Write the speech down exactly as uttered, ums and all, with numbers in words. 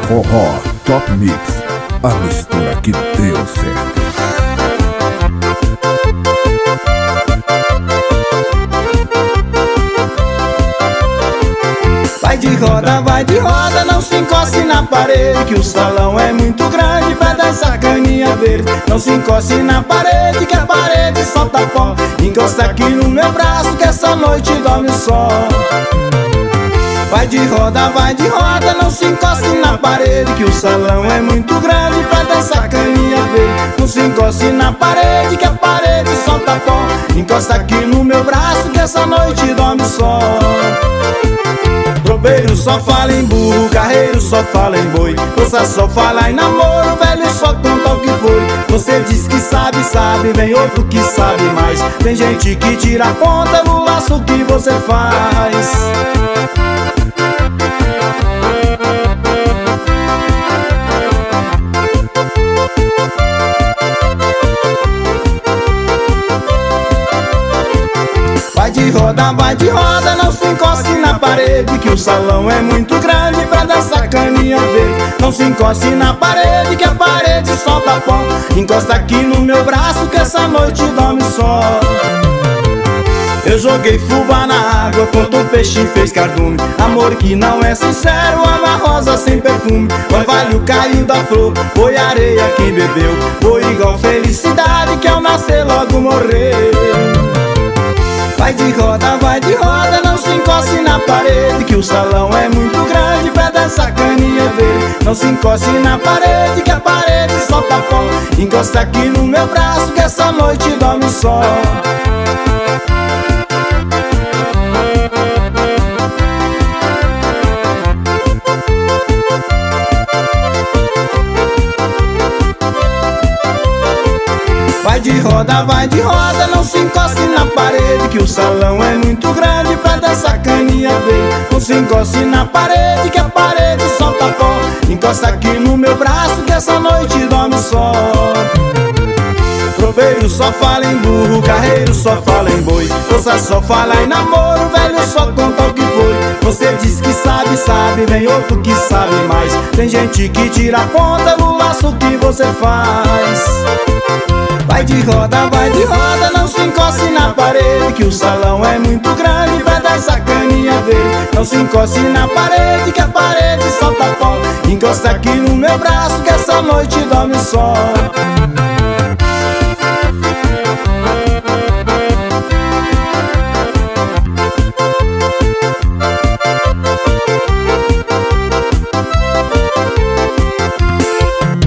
Forró Top Mix, a mistura que deu certo. Vai de roda, vai de roda, não se encoste na parede, que o salão é muito grande pra dançar caninha verde. Não se encoste na parede, que a parede solta pó. Encosta aqui no meu braço, que essa noite dorme o sol. Vai de roda, vai de roda, não se encoste na parede, que o salão é muito grande pra dançar caninha verde. Não se encoste na parede, que a parede solta pó. Encosta aqui no meu braço, que essa noite dorme o sol. Tropeiro só fala em burro, carreiro só fala em boi, moça só fala em namoro, velho só conta o que foi. Você diz que sabe, sabe, vem outro que sabe mais. Tem gente que tira a conta no laço que você faz. Vai de roda, vai de roda, não se encoste na parede, que o salão é muito grande pra dançar caninha verde. Não se encoste na parede, que a parede solta pó. Encosta aqui no meu braço, que essa noite dorme o sol. Eu joguei fubá na água, quanto o peixe fez cardume. Amor que não é sincero, ama rosa sem perfume. O orvalho caiu da flor, foi areia quem bebeu. Foi igual felicidade que ao nascer logo morreu. Vai de roda, vai de roda, não se encoste na parede, que o salão é muito grande pra dançar caninha verde. Não se encoste na parede, que a parede solta pó. Encosta aqui no meu braço, que essa noite dorme o sol. Vai de roda, vai de roda, não se encoste na parede, que o salão é muito grande pra dançar caninha verde. Não se encoste na parede, que a parede solta pó. Encosta aqui no meu braço, que essa noite dorme o sol. Tropeiro só fala em burro, carreiro só fala em boi, moça só fala em namoro, velho só conta o que foi. Você diz que sabe, sabe, vem outro que sabe mais. Tem gente que tira a conta no laço que você faz. Vai de roda, vai de roda, não se encoste na parede, que o salão é muito grande pra dançar caninha verde. Não se encoste na parede, que a parede solta pó. Encosta aqui no meu braço, que essa noite dorme o sol.